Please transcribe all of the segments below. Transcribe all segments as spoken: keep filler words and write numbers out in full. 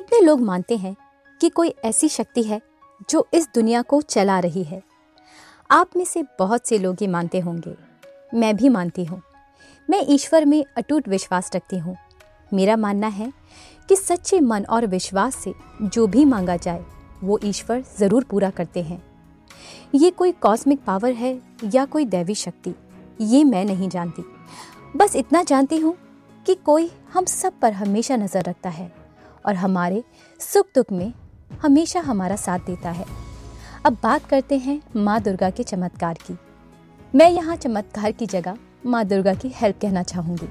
कितने लोग मानते हैं कि कोई ऐसी शक्ति है जो इस दुनिया को चला रही है। आप में से बहुत से लोग ये मानते होंगे, मैं भी मानती हूँ। मैं ईश्वर में अटूट विश्वास रखती हूँ। मेरा मानना है कि सच्चे मन और विश्वास से जो भी मांगा जाए वो ईश्वर ज़रूर पूरा करते हैं। ये कोई कॉस्मिक पावर है या कोई दैवी शक्ति, ये मैं नहीं जानती। बस इतना जानती हूँ कि कोई हम सब पर हमेशा नज़र रखता है और हमारे सुख दुख में हमेशा हमारा साथ देता है। अब बात करते हैं माँ दुर्गा के चमत्कार की। मैं यहाँ चमत्कार की जगह माँ दुर्गा की हेल्प कहना चाहूँगी।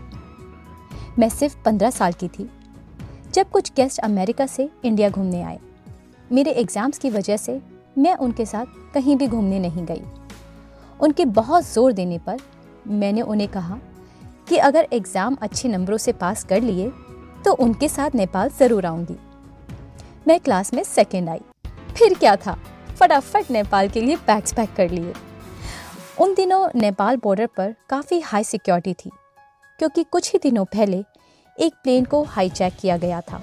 मैं सिर्फ पंद्रह साल की थी जब कुछ गेस्ट अमेरिका से इंडिया घूमने आए। मेरे एग्ज़ाम्स की वजह से मैं उनके साथ कहीं भी घूमने नहीं गई। उनके बहुत ज़ोर देने पर मैंने उन्हें कहा कि अगर एग्ज़ाम अच्छे नंबरों से पास कर लिए तो उनके साथ नेपाल ज़रूर आऊँगी। मैं क्लास में सेकंड आई। फिर क्या था, फटाफट नेपाल के लिए बैग्स पैक कर लिए। उन दिनों नेपाल बॉर्डर पर काफ़ी हाई सिक्योरिटी थी क्योंकि कुछ ही दिनों पहले एक प्लेन को हाईजैक किया गया था।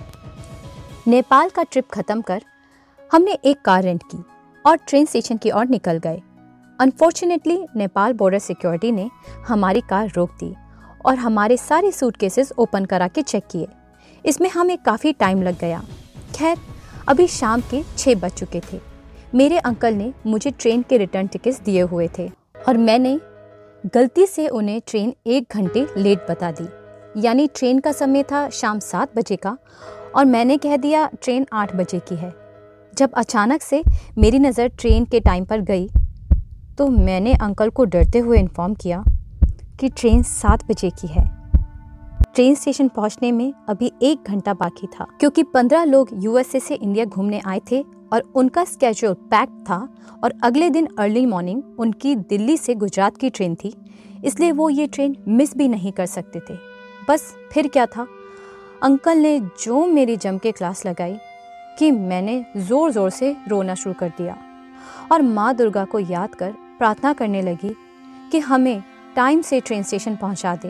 नेपाल का ट्रिप ख़त्म कर हमने एक कार रेंट की और ट्रेन स्टेशन की ओर निकल गए। अनफॉर्चुनेटली नेपाल बॉर्डर सिक्योरिटी ने हमारी कार रोक दी और हमारे सारे सूटकेसेस ओपन करा के चेक किए। इसमें हमें काफ़ी टाइम लग गया। खैर, अभी शाम के छः बज चुके थे। मेरे अंकल ने मुझे ट्रेन के रिटर्न टिकट्स दिए हुए थे और मैंने गलती से उन्हें ट्रेन एक घंटे लेट बता दी। यानी ट्रेन का समय था शाम सात बजे का और मैंने कह दिया ट्रेन आठ बजे की है। जब अचानक से मेरी नज़र ट्रेन के टाइम पर गई तो मैंने अंकल को डरते हुए इन्फॉर्म किया कि ट्रेन सात बजे की है। ट्रेन स्टेशन पहुंचने में अभी एक घंटा बाकी था क्योंकि पंद्रह लोग यूएसए से इंडिया घूमने आए थे और उनका स्केड्यूल पैक्ड था और अगले दिन अर्ली मॉर्निंग उनकी दिल्ली से गुजरात की ट्रेन थी, इसलिए वो ये ट्रेन मिस भी नहीं कर सकते थे। बस फिर क्या था, अंकल ने जो मेरी जम के क्लास लगाई कि मैंने ज़ोर ज़ोर से रोना शुरू कर दिया और माँ दुर्गा को याद कर प्रार्थना करने लगी कि हमें टाइम से ट्रेन स्टेशन पहुंचा दे।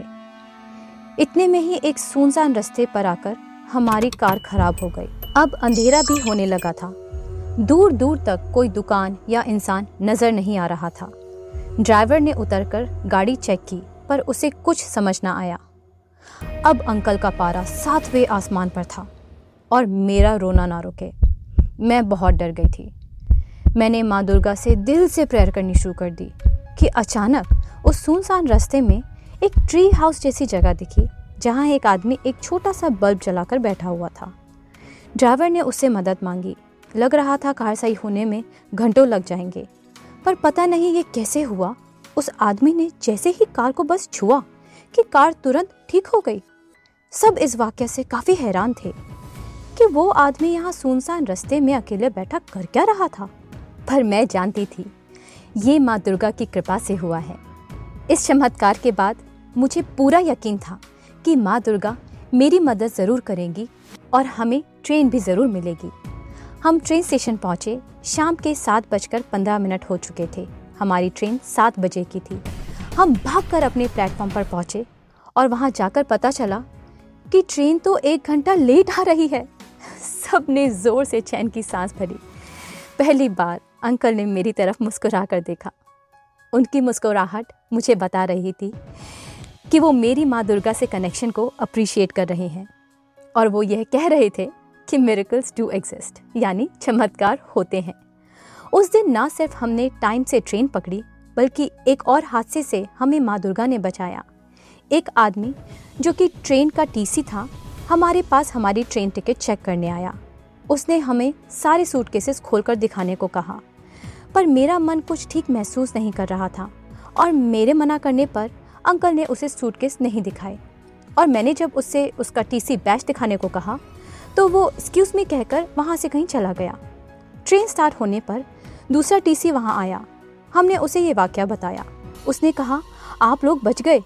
इतने में ही एक सुनसान रास्ते पर आकर हमारी कार खराब हो गई। अब अंधेरा भी होने लगा था। दूर दूर तक कोई दुकान या इंसान नजर नहीं आ रहा था। ड्राइवर ने उतरकर गाड़ी चेक की पर उसे कुछ समझ ना आया। अब अंकल का पारा सातवें आसमान पर था और मेरा रोना ना रुके। मैं बहुत डर गई थी। मैंने माँ दुर्गा से दिल से प्रेयर करनी शुरू कर दी कि अचानक उस सुनसान रास्ते में एक ट्री हाउस जैसी जगह दिखी जहाँ एक आदमी एक छोटा सा बल्ब जलाकर बैठा हुआ था। ड्राइवर ने उससे मदद मांगी। लग रहा था कार सही होने में घंटों लग जाएंगे, पर पता नहीं ये कैसे हुआ, उस आदमी ने जैसे ही कार को बस छुआ कि कार तुरंत ठीक हो गई। सब इस वाक़ये से काफ़ी हैरान थे कि वो आदमी यहाँ सुनसान रास्ते में अकेले बैठा कर क्या रहा था। पर मैं जानती थी ये माँ दुर्गा की कृपा से हुआ है। इस चमत्कार के बाद मुझे पूरा यकीन था कि माँ दुर्गा मेरी मदद ज़रूर करेंगी और हमें ट्रेन भी ज़रूर मिलेगी। हम ट्रेन स्टेशन पहुँचे। शाम के सात बजकर पंद्रह मिनट हो चुके थे। हमारी ट्रेन सात बजे की थी। हम भागकर अपने प्लेटफॉर्म पर पहुँचे और वहाँ जाकर पता चला कि ट्रेन तो एक घंटा लेट आ रही है। सब ने ज़ोर से चैन की सांस भरी। पहली बार अंकल ने मेरी तरफ मुस्कुरा कर देखा। उनकी मुस्कुराहट मुझे बता रही थी कि वो मेरी माँ दुर्गा से कनेक्शन को अप्रिशिएट कर रहे हैं और वो यह कह रहे थे कि मिरेकल्स डू एग्जिस्ट, यानी चमत्कार होते हैं। उस दिन ना सिर्फ हमने टाइम से ट्रेन पकड़ी बल्कि एक और हादसे से हमें माँ दुर्गा ने बचाया। एक आदमी जो कि ट्रेन का टीसी था हमारे पास हमारी ट्रेन टिकट चेक करने आया। उसने हमें सारे सूटकेसेस खोलकर दिखाने को कहा, पर मेरा मन कुछ ठीक महसूस नहीं कर रहा था और मेरे मना करने पर अंकल ने उसे सूटकेस नहीं दिखाए और मैंने जब उससे उसका टीसी बैच दिखाने को कहा तो वो एक्सक्यूज़ मी कहकर वहाँ से कहीं चला गया। ट्रेन स्टार्ट होने पर दूसरा टीसी वहाँ आया। हमने उसे ये वाक़या बताया। उसने कहा, आप लोग बच गए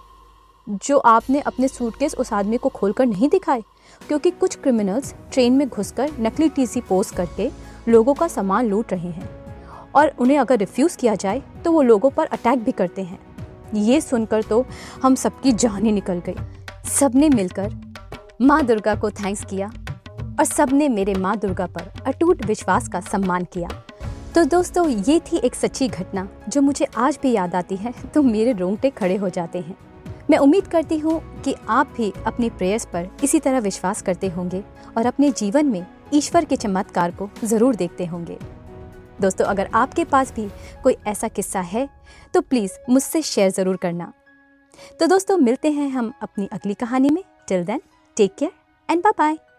जो आपने अपने सूटकेस उस आदमी को खोलकर नहीं दिखाए, क्योंकि कुछ क्रिमिनल्स ट्रेन में घुसकर नकली टीसी पोस्ट करके लोगों का सामान लूट रहे हैं और उन्हें अगर रिफ्यूज़ किया जाए तो वो लोगों पर अटैक भी करते हैं। ये सुनकर तो हम सबकी जान ही निकल गई। सबने मिलकर माँ दुर्गा को थैंक्स किया और सबने मेरे माँ दुर्गा पर अटूट विश्वास का सम्मान किया। तो दोस्तों, ये थी एक सच्ची घटना जो मुझे आज भी याद आती है तो मेरे रोंगटे खड़े हो जाते हैं। मैं उम्मीद करती हूँ कि आप भी अपनी प्रेयर्स पर इसी तरह विश्वास करते होंगे और अपने जीवन में ईश्वर के चमत्कार को ज़रूर देखते होंगे। दोस्तों, अगर आपके पास भी कोई ऐसा किस्सा है तो प्लीज़ मुझसे शेयर ज़रूर करना। तो दोस्तों, मिलते हैं हम अपनी अगली कहानी में। Till then, take care and bye bye.